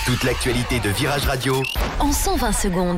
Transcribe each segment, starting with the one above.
Toute l'actualité de Virage Radio en 120 secondes.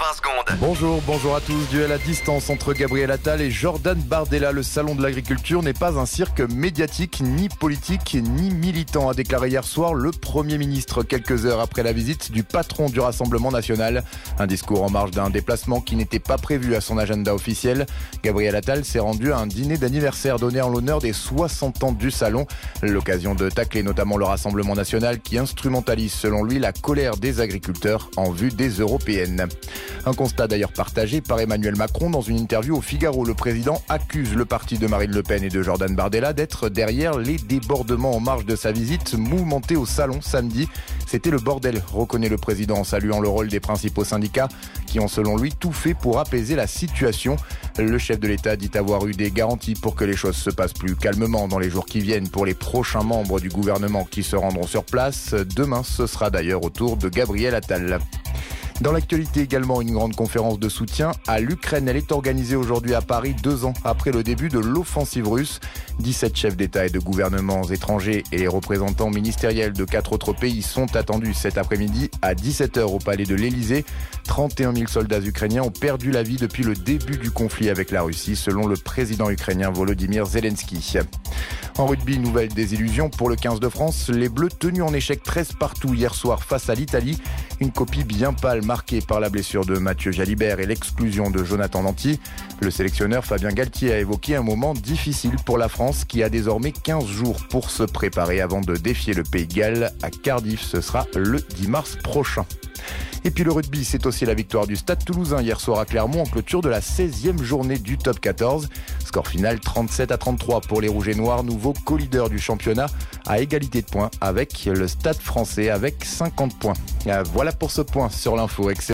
Bonjour à tous. Duel à distance entre Gabriel Attal et Jordan Bardella. Le salon de l'agriculture n'est pas un cirque médiatique, ni politique, ni militant, a déclaré hier soir le Premier ministre, quelques heures après la visite du patron du Rassemblement national. Un discours en marge d'un déplacement qui n'était pas prévu à son agenda officiel. Gabriel Attal s'est rendu à un dîner d'anniversaire donné en l'honneur des 60 ans du salon. L'occasion de tacler notamment le Rassemblement national qui instrumentalise selon lui la colère des agriculteurs en vue des européennes. Un constat d'ailleurs partagé par Emmanuel Macron dans une interview au Figaro. Le président accuse le parti de Marine Le Pen et de Jordan Bardella d'être derrière les débordements en marge de sa visite mouvementée au salon samedi. C'était le bordel, reconnaît le président en saluant le rôle des principaux syndicats qui ont selon lui tout fait pour apaiser la situation. Le chef de l'État dit avoir eu des garanties pour que les choses se passent plus calmement dans les jours qui viennent pour les prochains membres du gouvernement qui se rendront sur place. Demain, ce sera d'ailleurs au tour de Gabriel Attal. Dans l'actualité également, une grande conférence de soutien à l'Ukraine. Elle est organisée aujourd'hui à Paris, 2 ans après le début de l'offensive russe. 17 chefs d'État et de gouvernements étrangers et les représentants ministériels de 4 autres pays sont attendus cet après-midi à 17h au palais de l'Élysée. 31 000 soldats ukrainiens ont perdu la vie depuis le début du conflit avec la Russie, selon le président ukrainien Volodymyr Zelensky. En rugby, nouvelle désillusion pour le 15 de France. Les Bleus tenus en échec 13 partout hier soir face à l'Italie. Une copie bien pâle marquée par la blessure de Mathieu Jalibert et l'exclusion de Jonathan Danty. Le sélectionneur Fabien Galtier a évoqué un moment difficile pour la France qui a désormais 15 jours pour se préparer avant de défier le Pays de Galles à Cardiff. Ce sera le 10 mars prochain. Et puis le rugby, c'est aussi la victoire du Stade Toulousain hier soir à Clermont en clôture de la 16e journée du top 14. Score final 37-33 pour les Rouges et Noirs, nouveau co-leader du championnat à égalité de points avec le Stade Français avec 50 points. Voilà pour ce point sur l'info.